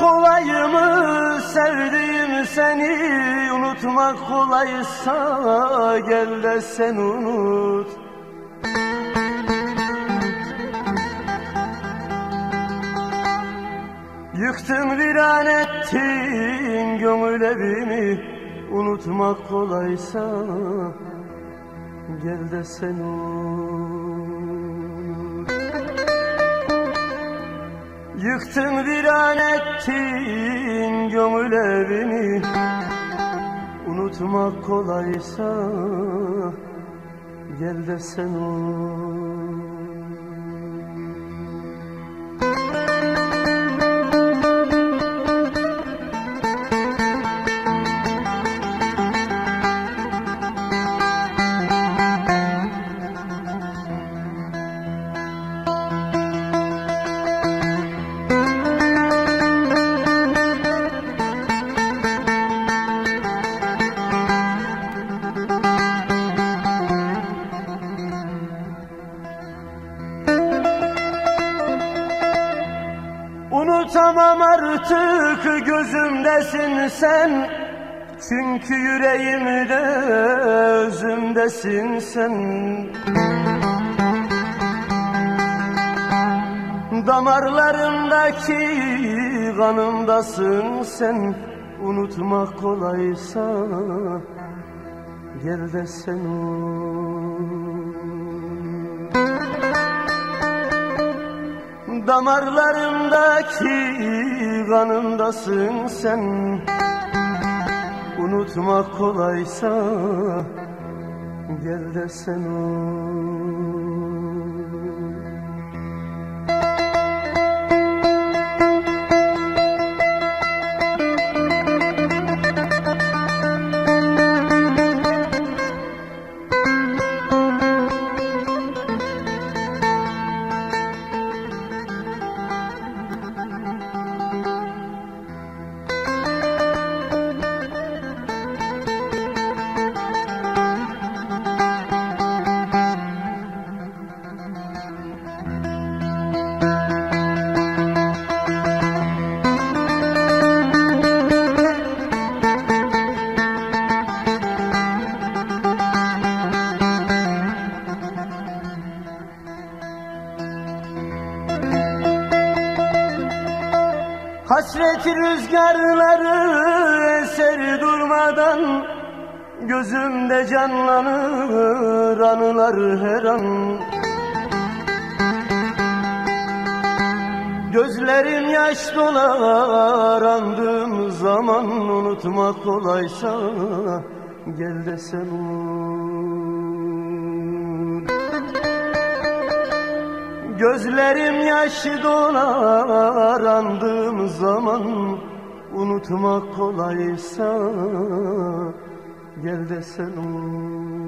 kolay mı sevdiğim seni, unutmak kolaysa gel de sen unut. Yıktın viran ettin gönül evimi, unutmak kolaysa gel de sen unut. Yıktın viran ettin gönül evimi, unutmak kolaysa gel de sen unut. Unutamam artık gözümdesin sen, çünkü yüreğimde özümdesin sen. Damarlarımdaki kanımdasın sen, unutmak kolaysa gel de sen unut. Damarlarımdaki kanımdasın sen, unutmak kolaysa gel de sen unut. Hasret rüzgarları eser durmadan, gözümde canlanır anılar her an. Gözlerim yaş dolar andığım zaman, unutmak kolaysa gel de sen unut. Gözlerim yaş dolar andığım zaman, unutmak kolaysa gel de sen unut.